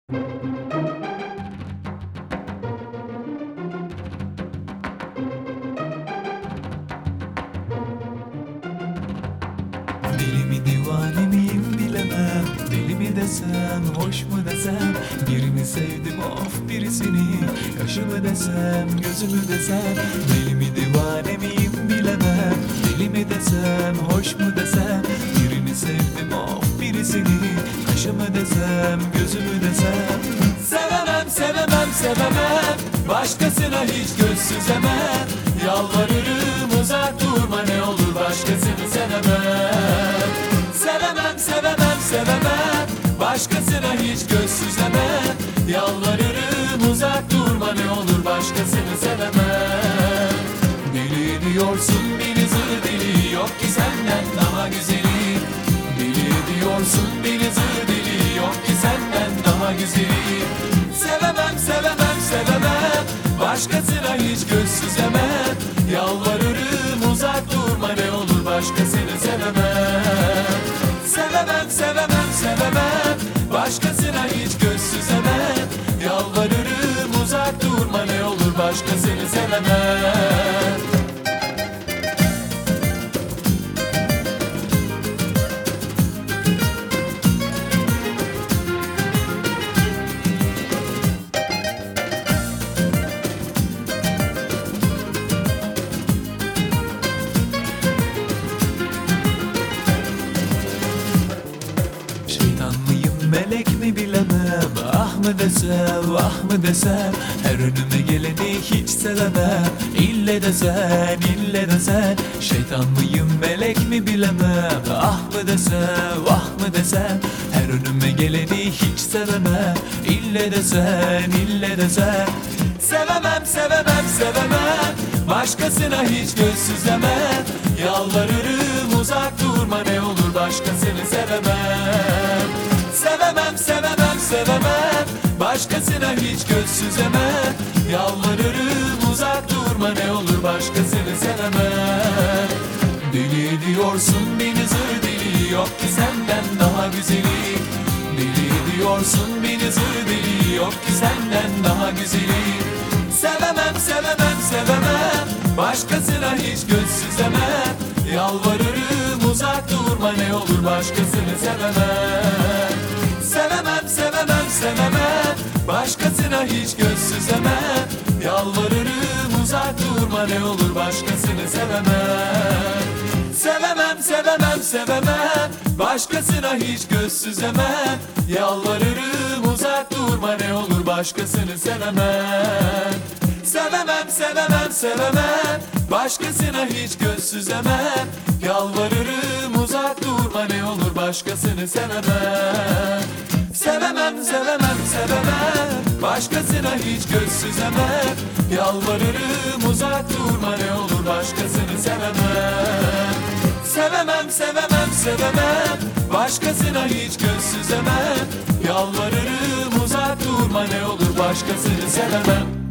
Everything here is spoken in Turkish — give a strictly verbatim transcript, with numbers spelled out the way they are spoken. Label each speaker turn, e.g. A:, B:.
A: Deli mi divane miyim bilemem. Deli mi desem, hoş mu desem. Birini sevdim of birisini. Kaşı mı desem, gözü mü desem. Deli mi divane miyim bilemem. Deli mi desem, hoş mu desem. Birini sevdim of birisini. Kaşı mı desem, gözü mü desem. Sevemem, sevemem, sevemem. Başkasına hiç göz süzemem. Yalvarırım uzak durma, ne olur başkasını sevemem. Sevemem, sevemem, sevemem. Başkasına hiç göz süzemem. Yalvarırım uzak durma, ne olur başkasını sevemem. Deli ediyorsun beni, zır deli, yok ki senden daha güzeli. Deli ediyorsun beni, zır deli, yok ki senden daha güzeli. Sevemem, sevemem, sevemem. Başkasına hiç göz süzemem. Yalvarırım uzak durma, ne olur başkasını sevemem. Sevemem, sevemem, sevemem. Başkasına hiç göz süzemem. Yalvarırım uzak durma, ne olur başkasını sevemem. Şeytan mıyım, melek mi bilemem. Ah mı desem, ah mı desem. Her önüme geleni hiç sevemem. İlle desen, ille desen. Şeytan mıyım, melek mi bilemem. Ah mı desem, ah mı desem. Her önüme geleni hiç sevemem. İlle desen, ille desen. Sevemem, sevemem, sevemem. Başkasına hiç göz süzemem. Yalvarırım uzak durma, ne olur başkasını sevemem. Sevemem, sevemem, sevemem. Başkasına hiç göz süzemem. Yalvarırım uzak durma, ne olur başkasını sevemem. Deli ediyorsun beni, zır deli, yok ki senden daha güzeli. Deli ediyorsun beni, zır deli, yok ki senden daha güzeli. Sevemem, sevemem, sevemem. Başkasına hiç göz süzemem. Yalvarırım uzak durma, ne olur başkasını sevemem. Sevemem, sevemem, sevemem. Başkasına hiç göz süzemem. Yalvarırım uzak durma, ne olur başkasını sevemem. Sevemem, sevemem, sevemem. Başkasına hiç göz süzemem. Yalvarırım uzak durma, ne olur başkasını sevemem. Sevemem, sevemem, sevemem. Başkasına hiç göz süzemem. Yalvarırım uzak durma, ne olur başkasını sevemem. Sevemem, sevemem, sevemem. Başkasına hiç göz süzemem. Yalvarırım uzak durma, ne olur başkasını sevemem. Sevemem, sevemem, sevemem. Başkasına hiç göz süzemem. Yalvarırım uzak durma, ne olur başkasını sevemem.